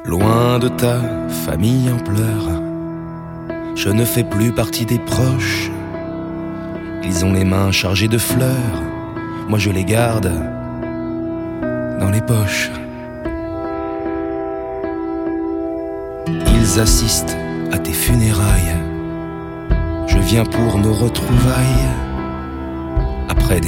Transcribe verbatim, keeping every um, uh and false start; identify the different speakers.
Speaker 1: Loin de ta famille en pleurs, je ne fais plus partie des proches. Ils ont les mains chargées de fleurs, moi je les garde dans les poches. Ils assistent à tes funérailles, je viens pour nos retrouvailles. Après des